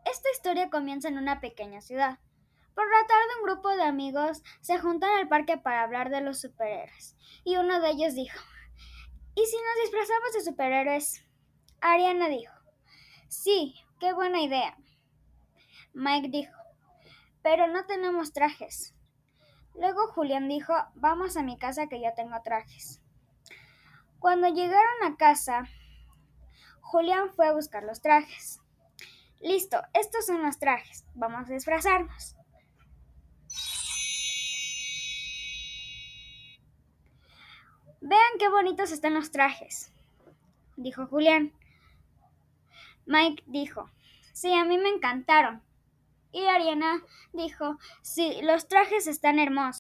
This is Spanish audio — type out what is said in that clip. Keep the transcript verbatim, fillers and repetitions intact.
Esta historia comienza en una pequeña ciudad. Por la tarde un grupo de amigos se juntan al parque para hablar de los superhéroes, y uno de ellos dijo, ¿y si nos disfrazamos de superhéroes? Ariana dijo, sí, qué buena idea. Mike dijo, pero no tenemos trajes. Luego Julián dijo, vamos a mi casa que yo tengo trajes. Cuando llegaron a casa, Julián fue a buscar los trajes. Listo, estos son los trajes, vamos a disfrazarnos. Vean qué bonitos están los trajes, dijo Julián. Mike dijo, sí, a mí me encantaron. Y Ariana dijo, sí, los trajes están hermosos.